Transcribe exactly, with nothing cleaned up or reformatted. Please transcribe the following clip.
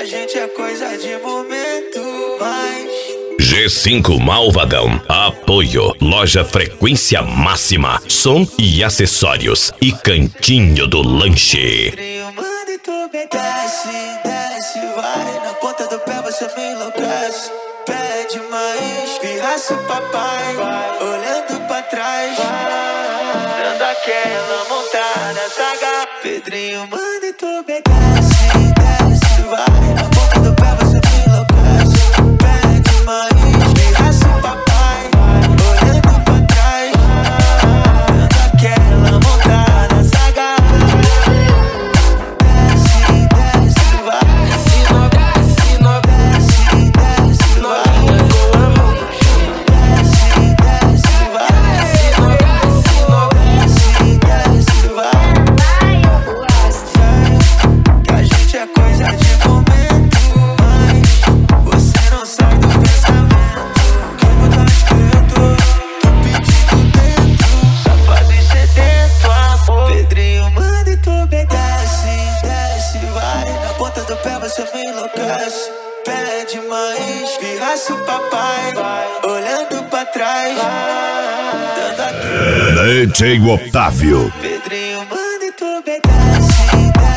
a gente é coisa de momento, mas G cinco Malvadão. Apoio Loja Frequência Máxima, som e acessórios e Cantinho do Lanche. Pedrinho manda e tu obedece, desce, vai. Na ponta do pé você me enlouquece. Pede mais, pirraça o papai, vai. Olhando pra trás, vai. Dando aquela montada, saga. Pedrinho manda e tu obedece, desce, vai. Na ponta do pé você me enlouquece. Pede mais, pirraça o papai, vai. Olhando pra trás, vai. Dando aquela montada, saga. Desce, desce, vai. Se não desce, não desce, desce, vai. Desce, desce, vai. Se não desce, não desce, desce, vai. Que a gente é coisa de momento, mas você não sai do pensamento. Que vontade que eu tô, tô pedindo dentro, safado e sedento, amor. Pedrinho manda e tu obedece, desce, vai. Na ponta do pé você me enlouquece. Pede mais, pirraça o papai, vai. Olhando pra trás, vai. Dando aqui. D J Otávio. Pedrinho manda e tu obedece, desce.